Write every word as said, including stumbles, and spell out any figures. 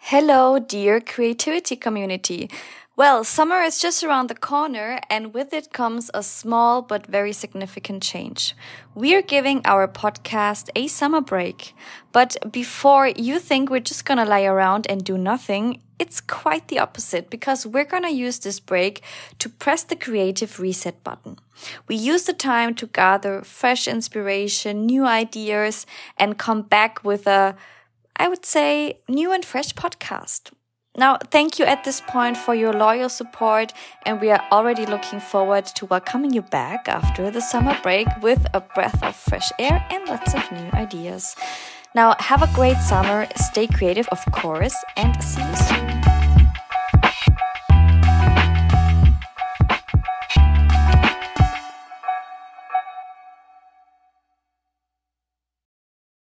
Hello, dear creativity community. Well, summer is just around the corner, and with it comes a small but very significant change. We are giving our podcast a summer break. But before you think we're just gonna lie around and do nothing, it's quite the opposite, because we're gonna use this break to press the creative reset button. We use the time to gather fresh inspiration, new ideas, and come back with a, I would say, new and fresh podcast. Now, thank you at this point for your loyal support, and we are already looking forward to welcoming you back after the summer break with a breath of fresh air and lots of new ideas. Now, have a great summer, stay creative, of course, and see you soon.